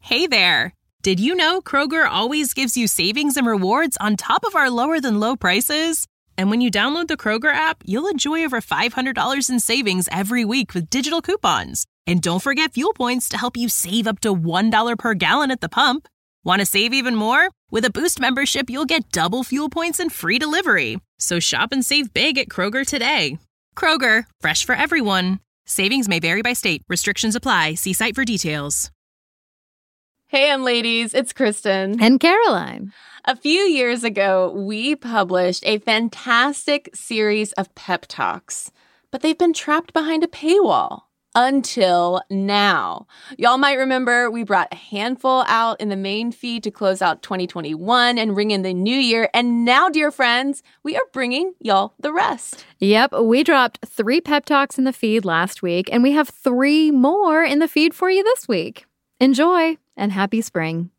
Hey there! Did you know Kroger always gives you savings and rewards on top of our lower-than-low prices? And when you download the Kroger app, you'll enjoy over $500 in savings every week with digital coupons. And don't forget fuel points to help you save up to $1 per gallon at the pump. Want to save even more? With a Boost membership, you'll get double fuel points and free delivery. So shop and save big at Kroger today. Kroger, fresh for everyone. Savings may vary by state. Restrictions apply. See site for details. Hey, ladies, it's Kristen. And Caroline. A few years ago, we published a fantastic series of pep talks, but they've been trapped behind a paywall until now. Y'all might remember we brought a handful out in the main feed to close out 2021 and ring in the new year. And now, dear friends, we are bringing y'all the rest. Yep, we dropped 3 pep talks in the feed last week, and we have 3 more in the feed for you this week. Enjoy, and happy spring.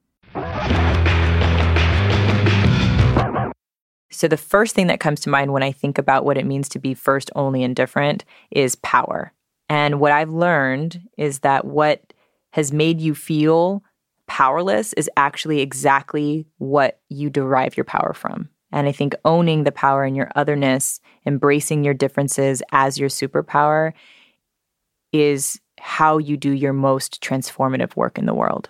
So the first thing that comes to mind when I think about what it means to be first, only, and different is power. And what I've learned is that what has made you feel powerless is actually exactly what you derive your power from. And I think owning the power in your otherness, embracing your differences as your superpower is how you do your most transformative work in the world.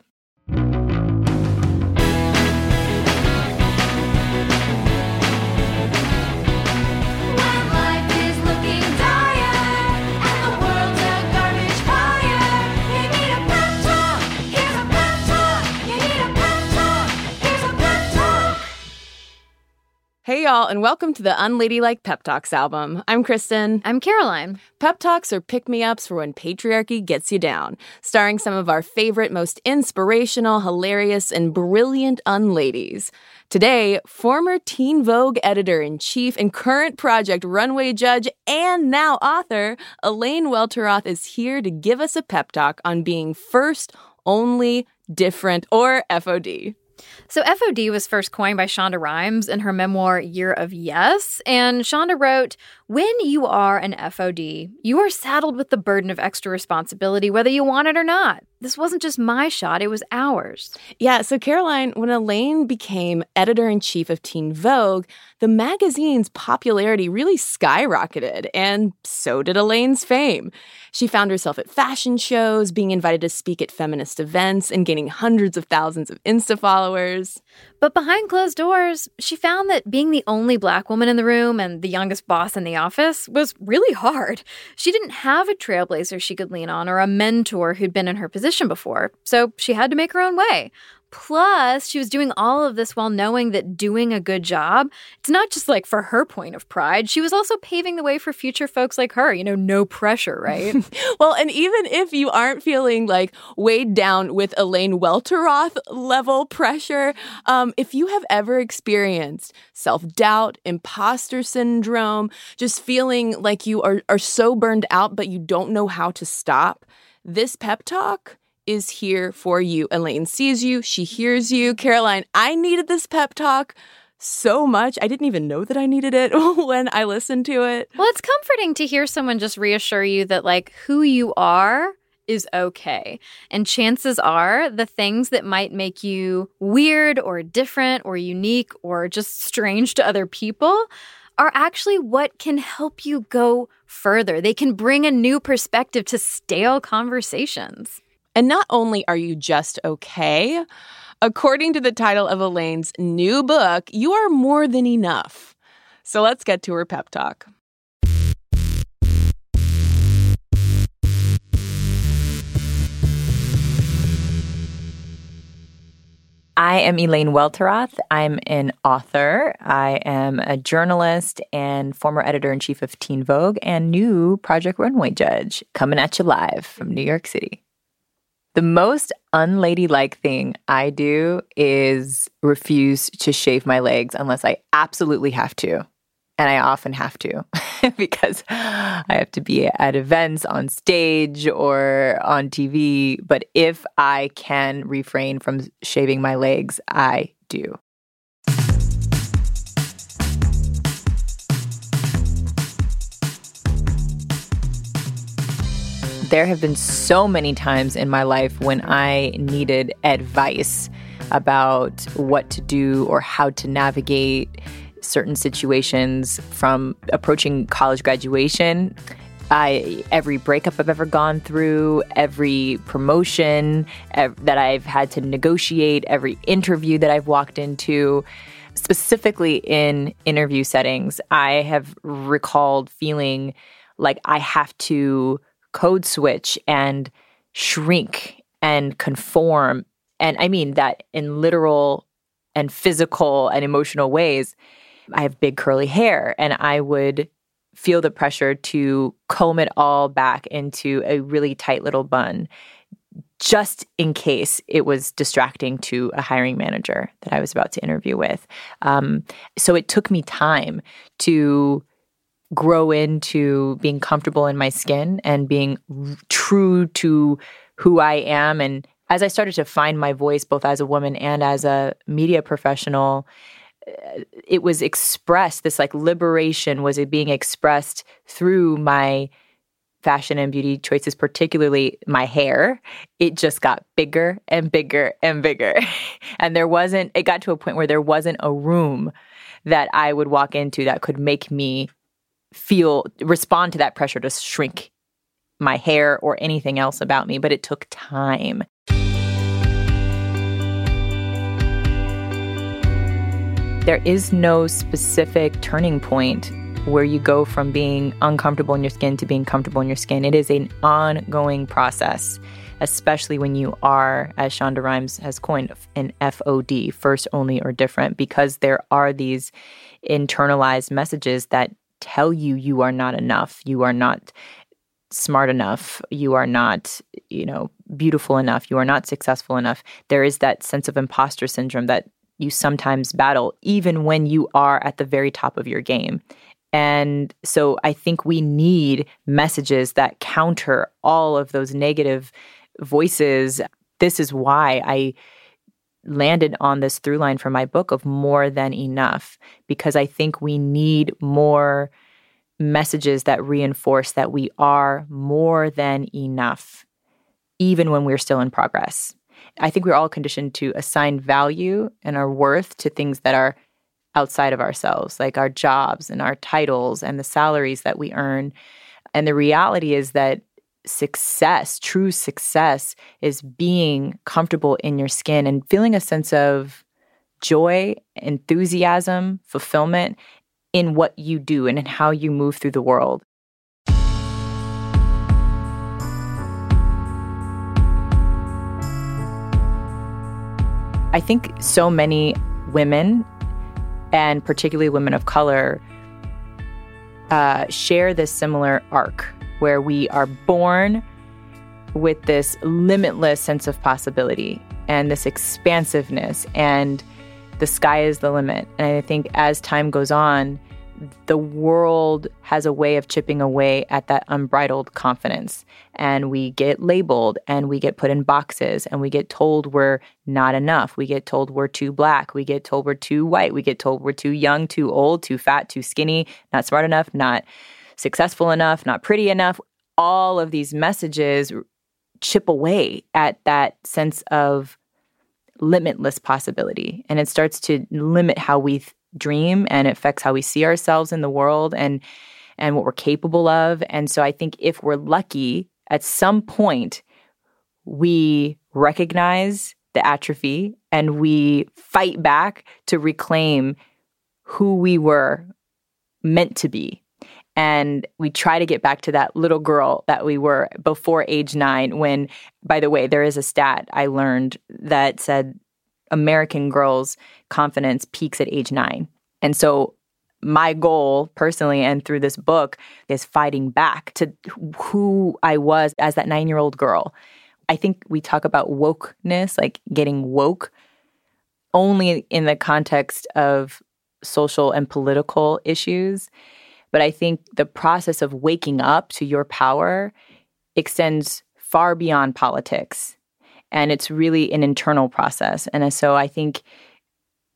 Hey, y'all, and welcome to the Unladylike Pep Talks album. I'm Kristen. I'm Caroline. Pep Talks are pick-me-ups for when patriarchy gets you down, starring some of our favorite, most inspirational, hilarious, and brilliant unladies. Today, former Teen Vogue editor-in-chief and current Project Runway judge and now author, Elaine Welteroth is here to give us a pep talk on being first, only, different, or FOD. So FOD was first coined by Shonda Rhimes in her memoir, Year of Yes. And Shonda wrote, when you are an FOD, you are saddled with the burden of extra responsibility, whether you want it or not. This wasn't just my shot, it was ours. Yeah, so Caroline, when Elaine became editor-in-chief of Teen Vogue, the magazine's popularity really skyrocketed, and so did Elaine's fame. She found herself at fashion shows, being invited to speak at feminist events, and gaining hundreds of thousands of Insta followers. But behind closed doors, she found that being the only Black woman in the room and the youngest boss in the office was really hard. She didn't have a trailblazer she could lean on or a mentor who'd been in her position before, so she had to make her own way. Plus, she was doing all of this while knowing that doing a good job, it's not just like for her point of pride. She was also paving the way for future folks like her. You know, no pressure, right? Well, and even if you aren't feeling like weighed down with Elaine Welteroth level pressure, if you have ever experienced self-doubt, imposter syndrome, just feeling like you are so burned out but you don't know how to stop, this pep talk is here for you. Elaine sees you. She hears you. Caroline, I needed this pep talk so much. I didn't even know that I needed it when I listened to it. Well, it's comforting to hear someone just reassure you that, like, who you are is okay. And chances are the things that might make you weird or different or unique or just strange to other people are actually what can help you go further. They can bring a new perspective to stale conversations. And not only are you just okay, according to the title of Elaine's new book, you are more than enough. So let's get to her pep talk. I am Elaine Welteroth. I'm an author. I am a journalist and former editor-in-chief of Teen Vogue and new Project Runway judge, coming at you live from New York City. The most unladylike thing I do is refuse to shave my legs unless I absolutely have to. And I often have to because I have to be at events, on stage, or on TV. But if I can refrain from shaving my legs, I do. There have been so many times in my life when I needed advice about what to do or how to navigate certain situations, from approaching college graduation. Every breakup I've ever gone through, every promotion that I've had to negotiate, every interview that I've walked into, specifically in interview settings, I have recalled feeling like I have to code switch and shrink and conform. And I mean that in literal and physical and emotional ways. I have big curly hair, and I would feel the pressure to comb it all back into a really tight little bun, just in case it was distracting to a hiring manager that I was about to interview with. So it took me time to grow into being comfortable in my skin and being true to who I am. And as I started to find my voice, both as a woman and as a media professional, it was expressed, this like liberation was being expressed through my fashion and beauty choices, particularly my hair. It just got bigger and bigger and bigger. And it got to a point where there wasn't a room that I would walk into that could make me respond to that pressure to shrink my hair or anything else about me. But it took time. There is no specific turning point where you go from being uncomfortable in your skin to being comfortable in your skin. It is an ongoing process, especially when you are, as Shonda Rhimes has coined, an FOD, first, only, or different, because there are these internalized messages that tell you you are not enough, you are not smart enough, you are not, beautiful enough, you are not successful enough. There is that sense of imposter syndrome that you sometimes battle, even when you are at the very top of your game. And so I think we need messages that counter all of those negative voices. This is why I landed on this through line for my book of more than enough, because I think we need more messages that reinforce that we are more than enough, even when we're still in progress. I think we're all conditioned to assign value and our worth to things that are outside of ourselves, like our jobs and our titles and the salaries that we earn. And the reality is that success, true success, is being comfortable in your skin and feeling a sense of joy, enthusiasm, fulfillment in what you do and in how you move through the world. I think so many women, and particularly women of color, share this similar arc where we are born with this limitless sense of possibility and this expansiveness, and the sky is the limit. And I think as time goes on, the world has a way of chipping away at that unbridled confidence. And we get labeled and we get put in boxes and we get told we're not enough. We get told we're too Black. We get told we're too white. We get told we're too young, too old, too fat, too skinny, not smart enough, not successful enough, not pretty enough. All of these messages chip away at that sense of limitless possibility. And it starts to limit how we dream, and it affects how we see ourselves in the world and what we're capable of. And so I think if we're lucky, at some point, we recognize the atrophy and we fight back to reclaim who we were meant to be. And we try to get back to that little girl that we were before age 9 when, by the way, there is a stat I learned that said American girls' confidence peaks at age 9. And so my goal personally and through this book is fighting back to who I was as that 9-year-old girl. I think we talk about wokeness, like getting woke, only in the context of social and political issues. But I think the process of waking up to your power extends far beyond politics. And it's really an internal process. And so I think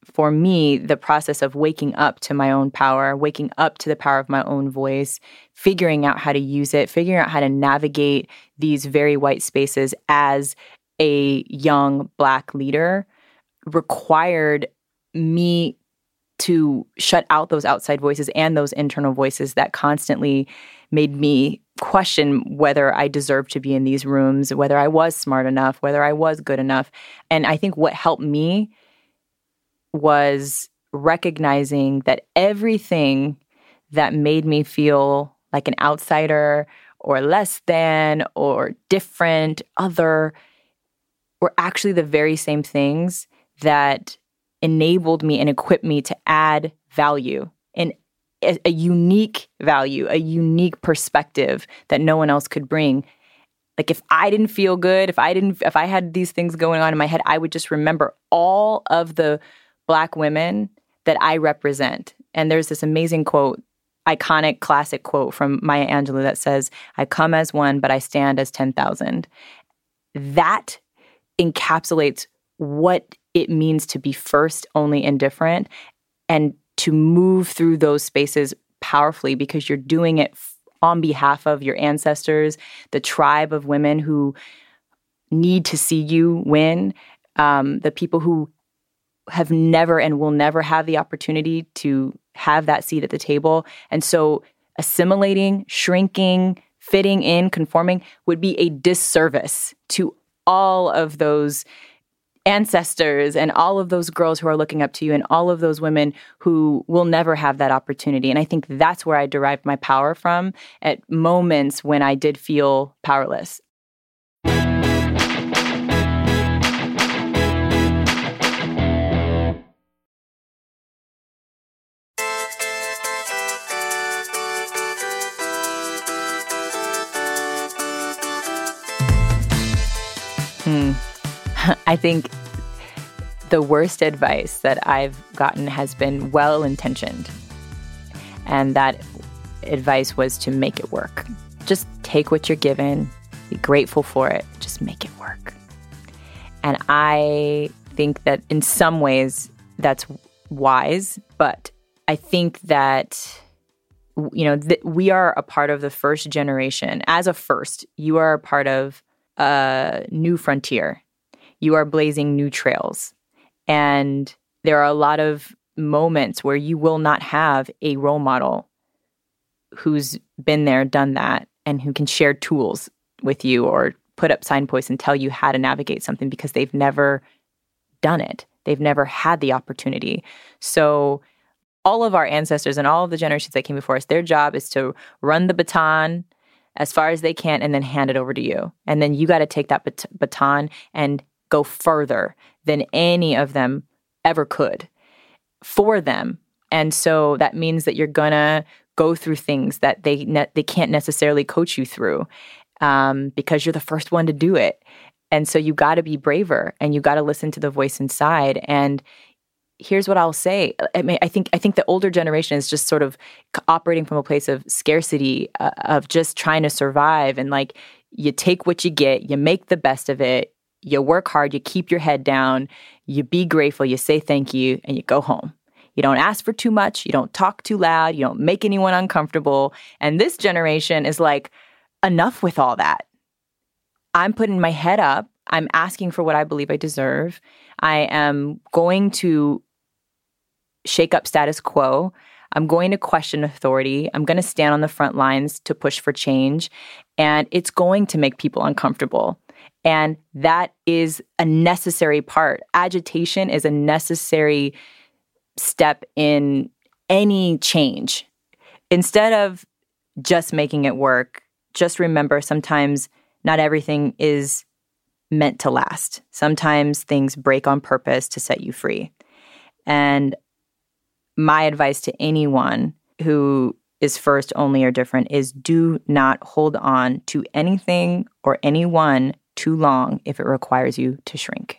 for me, the process of waking up to my own power, waking up to the power of my own voice, figuring out how to use it, figuring out how to navigate these very white spaces as a young Black leader required me to shut out those outside voices and those internal voices that constantly made me question whether I deserved to be in these rooms, whether I was smart enough, whether I was good enough. And I think what helped me was recognizing that everything that made me feel like an outsider or less than or different, other, were actually the very same things that enabled me and equipped me to add value, and a unique value, a unique perspective that no one else could bring. Like if I didn't feel good, if I had these things going on in my head, I would just remember all of the Black women that I represent. And there's this amazing quote, iconic classic quote from Maya Angelou that says, "I come as one, but I stand as 10,000. That encapsulates what it means to be first, only, and different, and to move through those spaces powerfully because you're doing it on behalf of your ancestors, the tribe of women who need to see you win, the people who have never and will never have the opportunity to have that seat at the table. And so assimilating, shrinking, fitting in, conforming would be a disservice to all of those ancestors and all of those girls who are looking up to you and all of those women who will never have that opportunity. And I think that's where I derived my power from at moments when I did feel powerless. I think the worst advice that I've gotten has been well-intentioned. And that advice was to make it work. Just take what you're given, be grateful for it, just make it work. And I think that in some ways that's wise, but I think that, you know, we are a part of the first generation. As a first, you are a part of a new frontier. You are blazing new trails. And there are a lot of moments where you will not have a role model who's been there, done that, and who can share tools with you or put up signposts and tell you how to navigate something because they've never done it. They've never had the opportunity. So all of our ancestors and all of the generations that came before us, their job is to run the baton as far as they can and then hand it over to you. And then you got to take that baton and go further than any of them ever could for them. And so that means that you're going to go through things that they can't necessarily coach you through because you're the first one to do it. And so you got to be braver and you got to listen to the voice inside. And here's what I'll say. I mean, I think the older generation is just sort of operating from a place of scarcity, of just trying to survive. And like, you take what you get, you make the best of it, you work hard, you keep your head down, you be grateful, you say thank you, and you go home. You don't ask for too much, you don't talk too loud, you don't make anyone uncomfortable. And this generation is like, enough with all that. I'm putting my head up. I'm asking for what I believe I deserve. I am going to shake up status quo. I'm going to question authority. I'm going to stand on the front lines to push for change. And it's going to make people uncomfortable. And that is a necessary part. Agitation is a necessary step in any change. Instead of just making it work, just remember sometimes not everything is meant to last. Sometimes things break on purpose to set you free. And my advice to anyone who is first, only, or different is do not hold on to anything or anyone too long if it requires you to shrink.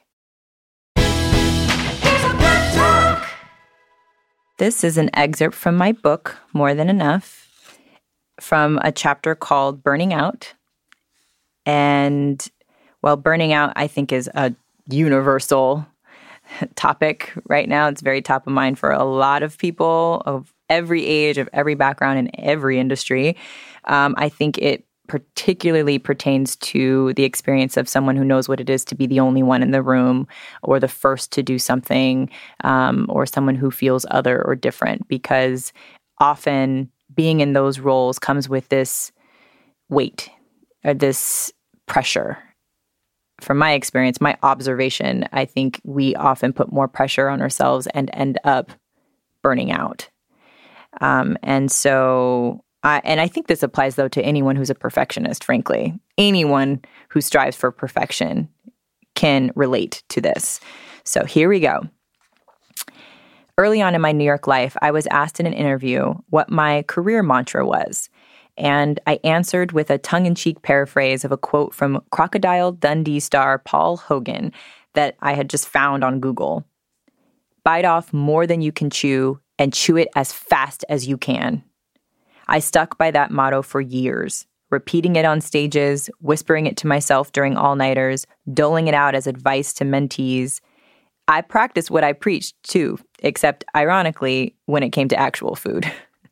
This is an excerpt from my book, More Than Enough, from a chapter called Burning Out. And, well, burning out, I think, is a universal topic right now. It's very top of mind for a lot of people of every age, of every background, in every industry. I think it particularly pertains to the experience of someone who knows what it is to be the only one in the room or the first to do something, or someone who feels other or different, because often being in those roles comes with this weight or this pressure. From my experience, my observation, I think we often put more pressure on ourselves and end up burning out. And I think this applies, though, to anyone who's a perfectionist, frankly. Anyone who strives for perfection can relate to this. So here we go. Early on in my New York life, I was asked in an interview what my career mantra was. And I answered with a tongue-in-cheek paraphrase of a quote from Crocodile Dundee star Paul Hogan that I had just found on Google. Bite off more than you can chew and chew it as fast as you can. I stuck by that motto for years, repeating it on stages, whispering it to myself during all-nighters, doling it out as advice to mentees. I practiced what I preached, too, except, ironically, when it came to actual food.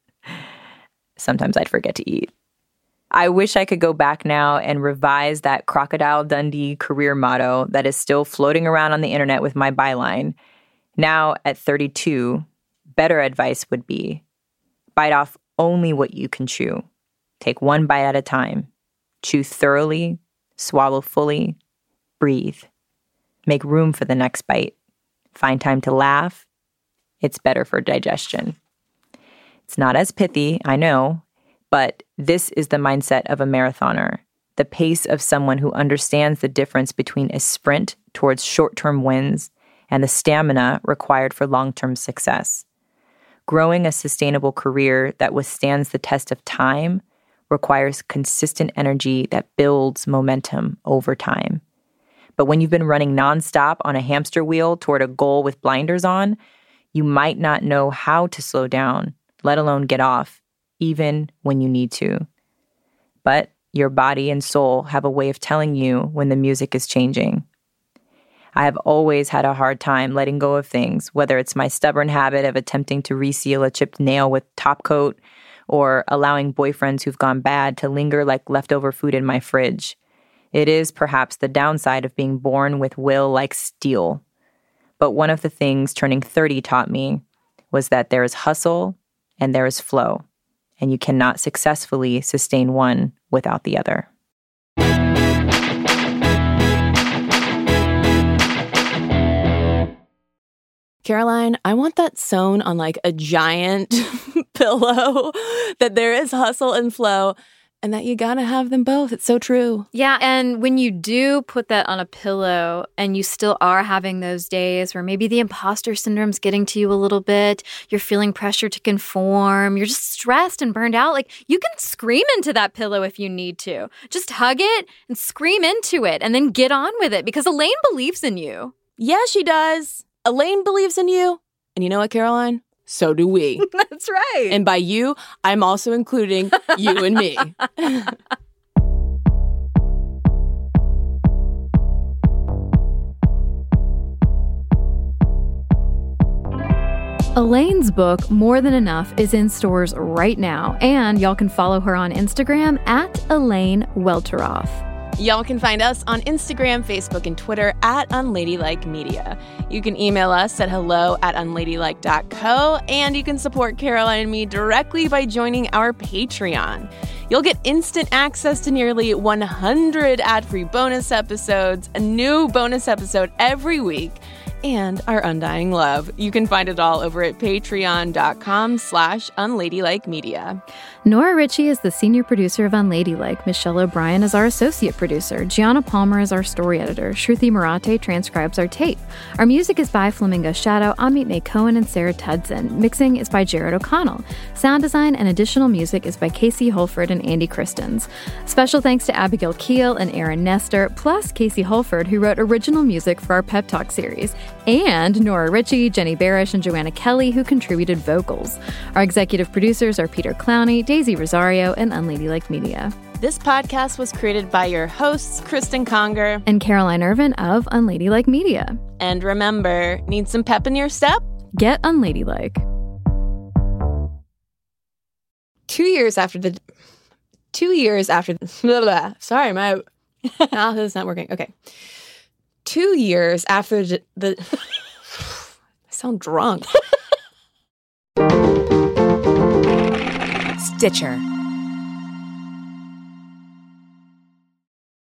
Sometimes I'd forget to eat. I wish I could go back now and revise that Crocodile Dundee career motto that is still floating around on the internet with my byline. Now, at 32, better advice would be, bite off only what you can chew. Take one bite at a time. Chew thoroughly, swallow fully, breathe. Make room for the next bite. Find time to laugh. It's better for digestion. It's not as pithy, I know, but this is the mindset of a marathoner, the pace of someone who understands the difference between a sprint towards short-term wins and the stamina required for long-term success. Growing a sustainable career that withstands the test of time requires consistent energy that builds momentum over time. But when you've been running nonstop on a hamster wheel toward a goal with blinders on, you might not know how to slow down, let alone get off, even when you need to. But your body and soul have a way of telling you when the music is changing. I have always had a hard time letting go of things, whether it's my stubborn habit of attempting to reseal a chipped nail with top coat or allowing boyfriends who've gone bad to linger like leftover food in my fridge. It is perhaps the downside of being born with will like steel. But one of the things turning 30 taught me was that there is hustle and there is flow, and you cannot successfully sustain one without the other. Caroline, I want that sewn on like a giant pillow, that there is hustle and flow, and that you gotta have them both. It's so true. Yeah, and when you do put that on a pillow and you still are having those days where maybe the imposter syndrome's getting to you a little bit, you're feeling pressure to conform, you're just stressed and burned out, like you can scream into that pillow if you need to. Just hug it and scream into it and then get on with it because Elaine believes in you. Yeah, she does. Elaine believes in you. And you know what, Caroline? So do we. That's right. And by you, I'm also including you and me. Elaine's book, More Than Enough, is in stores right now, and y'all can follow her on Instagram at Elaine Welteroth. Y'all can find us on Instagram, Facebook, and Twitter at Unladylike Media. You can email us at hello@unladylike.co, and you can support Caroline and me directly by joining our Patreon. You'll get instant access to nearly 100 ad-free bonus episodes, a new bonus episode every week, and our undying love. You can find it all over at patreon.com/unladylikemedia. Nora Ritchie is the senior producer of Unladylike. Michelle O'Brien is our associate producer. Gianna Palmer is our story editor. Shruti Marate transcribes our tape. Our music is by Flamingo Shadow, Amit May Cohen, and Sarah Tudson. Mixing is by Jared O'Connell. Sound design and additional music is by Casey Holford and Andy Christens. Special thanks to Abigail Keel and Aaron Nestor, plus Casey Holford, who wrote original music for our Pep Talk series. And Nora Ritchie, Jenny Barish, and Joanna Kelly, who contributed vocals. Our executive producers are Peter Clowney, Daisy Rosario, and Unladylike Media. This podcast was created by your hosts, Kristen Conger and Caroline Irvin of Unladylike Media. And remember, need some pep in your step? Get unladylike. 2 years after the... Sorry, my mouth is not working. Okay. 2 years after the I sound drunk. Stitcher.